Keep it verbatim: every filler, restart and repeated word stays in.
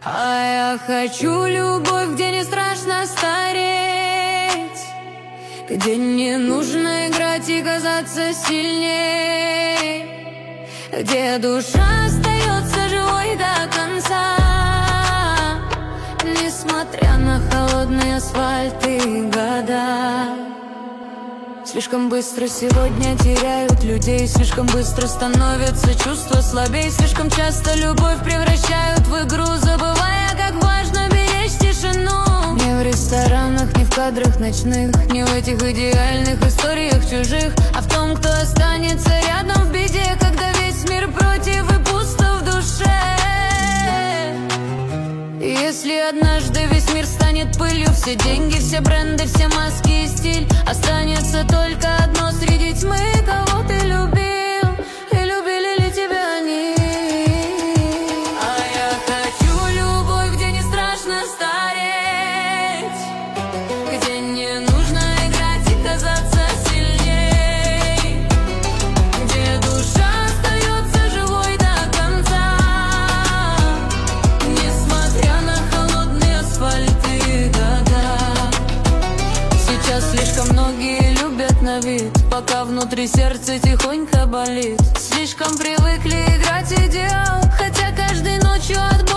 А я хочу любовь, где не страшно стареть, где не нужно играть и казаться сильнее, где душа остается живой до конца, несмотря на холодный асфальт и года. Слишком быстро сегодня теряют людей, слишком быстро становятся чувства слабей, слишком часто любовь превращают в игру, забывая, как важно беречь тишину. Не в ресторанах, не в кадрах ночных, не в этих идеальных историях чужих, а в том, кто останется рядом в беде, когда весь мир против и пусто в душе. И если однажды весь мир станет пылью, все деньги, все бренды, все маски и стиль, останется только одно среди тьмы: кого ты любил, и любили ли тебя они? А я хочу любовь, где не страшно стареть, где не нужно играть и казаться сильней, где душа остается живой до конца, несмотря на холодный асфальт и года. Сейчас слишком многие любят на вид, пока внутри сердце тихонько болит. Слишком привыкли играть идеал, хотя каждой ночью отбывают